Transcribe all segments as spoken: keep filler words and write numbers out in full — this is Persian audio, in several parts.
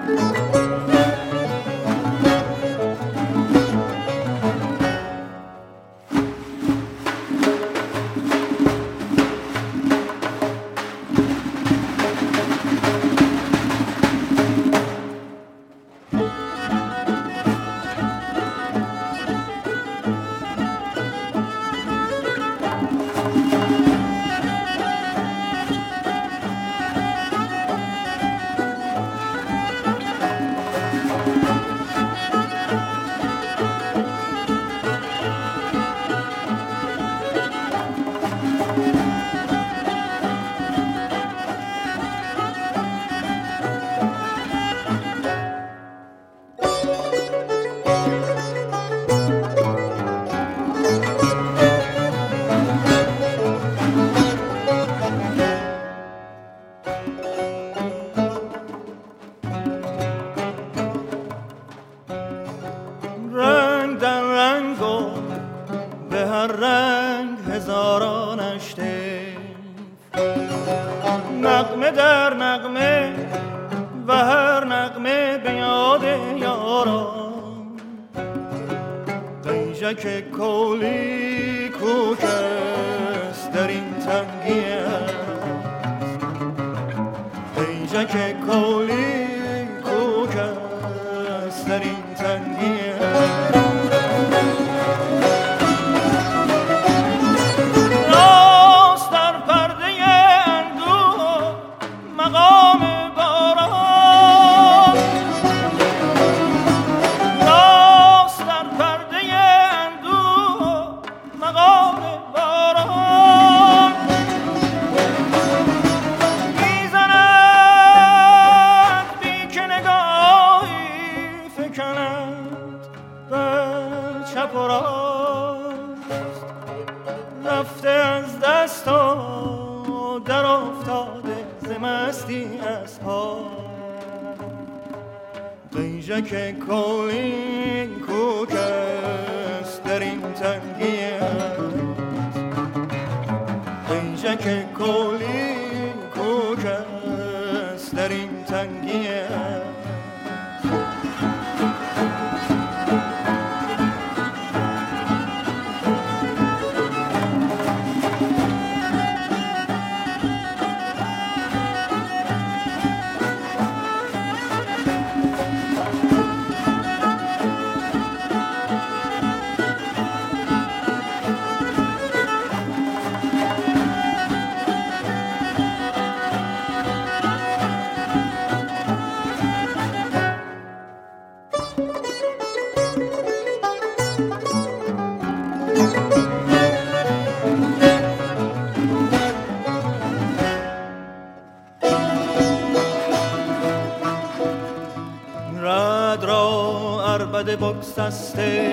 بگسسته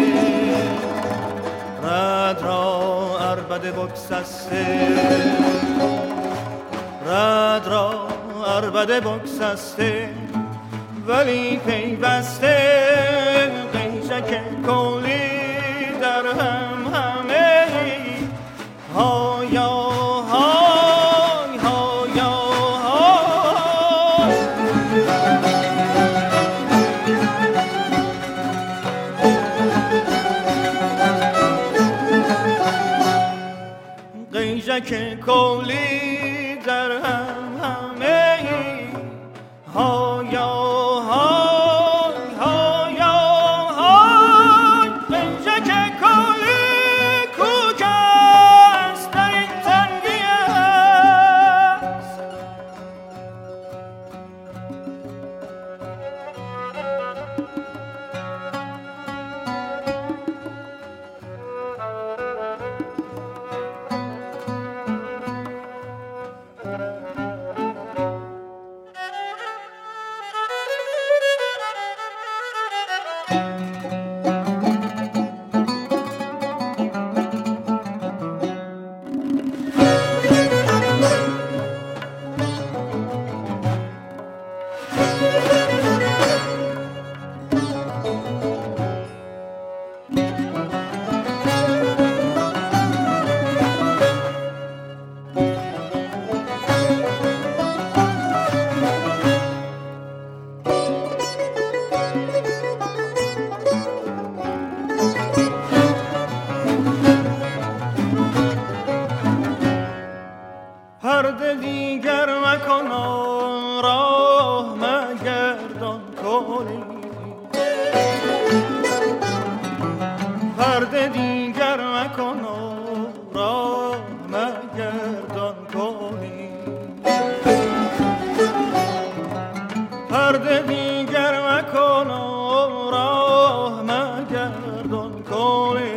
رد را عربده بگسسته رد را عربده بگسسته ولی پیوسته قیشک کولی در هم همه هایا های هایا های قیشک کولی در هم همه هایا پرده دیگر مکن و راه مگردان کنی،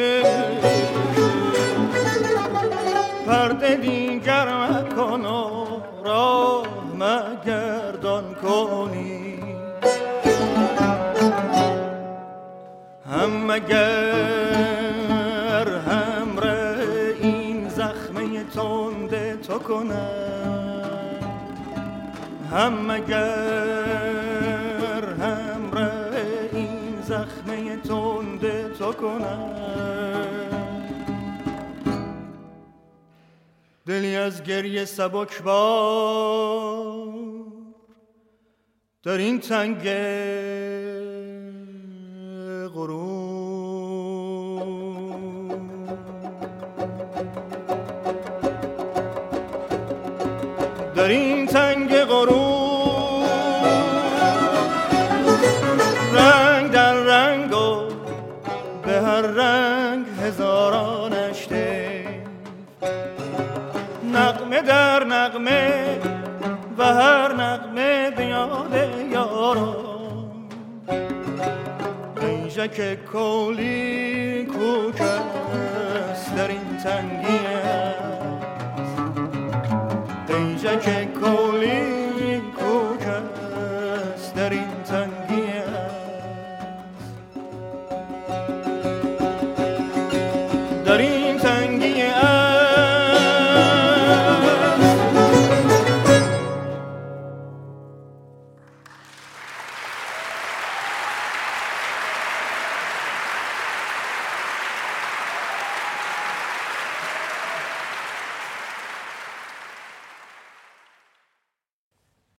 پرده دیگر مکن و راه مگردان کنی. هم مگر همره این زخمه تنده تو کنم، هم مگر همره این زخمه تنده تو کنم. دلی از گریه سبک بار در این تنگ غروب، در این تنگ غروب رنگ در رنگ و به هر رنگ هزاران اشته، نغمه در نغمه و هر نغمه به یاد یاران. نیشک کولی کوک است در این تنگی است، نیشک کولی کوک است در این تنگی است. در این